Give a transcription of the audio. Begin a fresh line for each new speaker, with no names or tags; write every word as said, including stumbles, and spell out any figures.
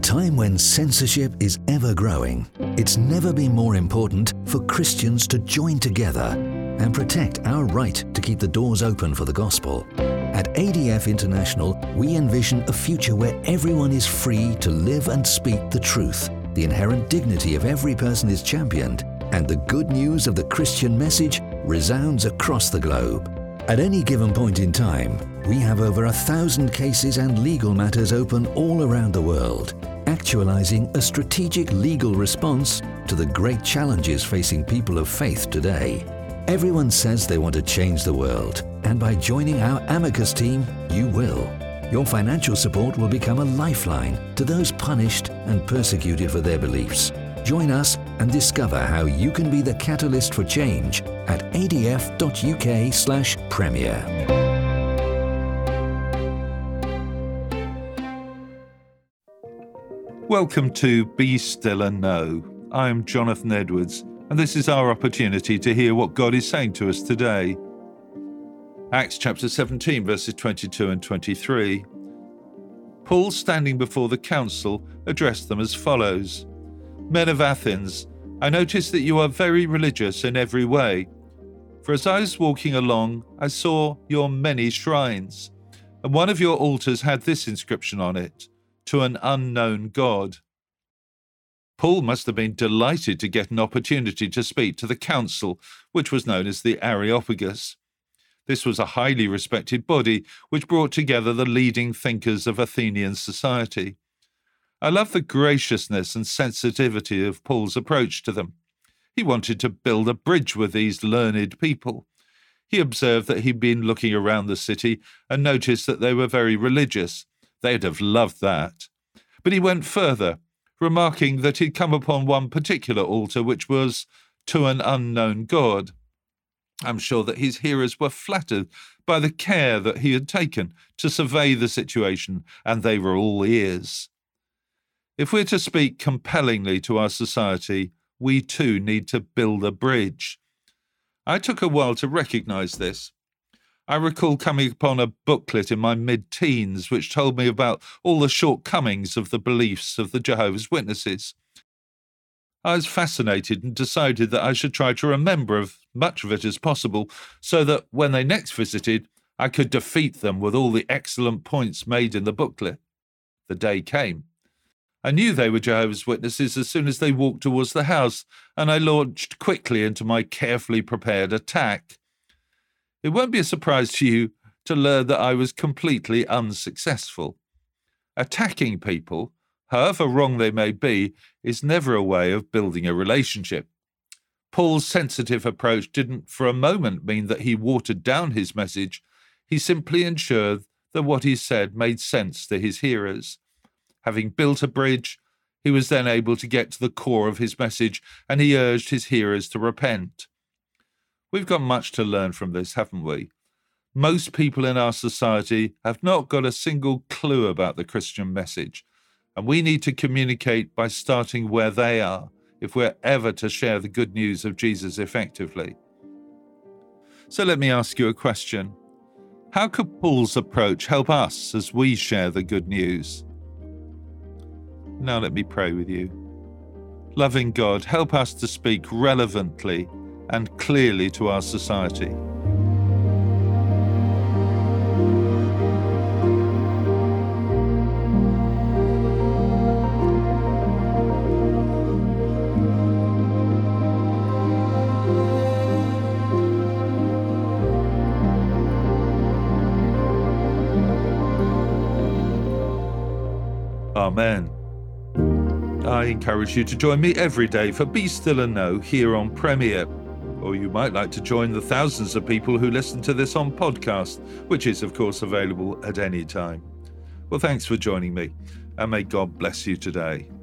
time when censorship is ever growing, it's never been more important for Christians to join together and protect our right to keep the doors open for the gospel. At A D F International, we envision a future where everyone is free to live and speak the truth. The inherent dignity of every person is championed, and the good news of the Christian message resounds across the globe. At any given point in time, we have over a thousand cases and legal matters open all around the world, actualizing a strategic legal response to the great challenges facing people of faith today. Everyone says they want to change the world, and by joining our Amicus team, you will. Your financial support will become a lifeline to those punished and persecuted for their beliefs. Join us and discover how you can be the catalyst for change at adf.uk slash premier.
Welcome to Be Still and Know. I am Jonathan Edwards, and this is our opportunity to hear what God is saying to us today. Acts chapter seventeen, verses twenty-two and twenty-three. Paul, standing before the council, addressed them as follows. Men of Athens, I notice that you are very religious in every way. For as I was walking along, I saw your many shrines, and one of your altars had this inscription on it, to an unknown God. Paul must have been delighted to get an opportunity to speak to the council, which was known as the Areopagus. This was a highly respected body which brought together the leading thinkers of Athenian society. I love the graciousness and sensitivity of Paul's approach to them. He wanted to build a bridge with these learned people. He observed that he'd been looking around the city and noticed that they were very religious. They'd have loved that. But he went further, remarking that he'd come upon one particular altar which was to an unknown God. I'm sure that his hearers were flattered by the care that he had taken to survey the situation, and they were all ears. If we're to speak compellingly to our society, we too need to build a bridge. I took a while to recognize this. I recall coming upon a booklet in my mid-teens which told me about all the shortcomings of the beliefs of the Jehovah's Witnesses. I was fascinated and decided that I should try to remember as much of it as possible so that when they next visited, I could defeat them with all the excellent points made in the booklet. The day came. I knew they were Jehovah's Witnesses as soon as they walked towards the house, and I launched quickly into my carefully prepared attack. It won't be a surprise to you to learn that I was completely unsuccessful. Attacking people, however wrong they may be, is never a way of building a relationship. Paul's sensitive approach didn't for a moment mean that he watered down his message. He simply ensured that what he said made sense to his hearers. Having built a bridge, he was then able to get to the core of his message, and he urged his hearers to repent. We've got much to learn from this, haven't we? Most people in our society have not got a single clue about the Christian message, and we need to communicate by starting where they are if we're ever to share the good news of Jesus effectively. So let me ask you a question. How could Paul's approach help us as we share the good news? Now let me pray with you. Loving God, help us to speak relevantly and clearly to our society. Amen. I encourage you to join me every day for Be Still and Know here on Premier. Or you might like to join the thousands of people who listen to this on podcast, which is, of course, available at any time. Well, thanks for joining me, and may God bless you today.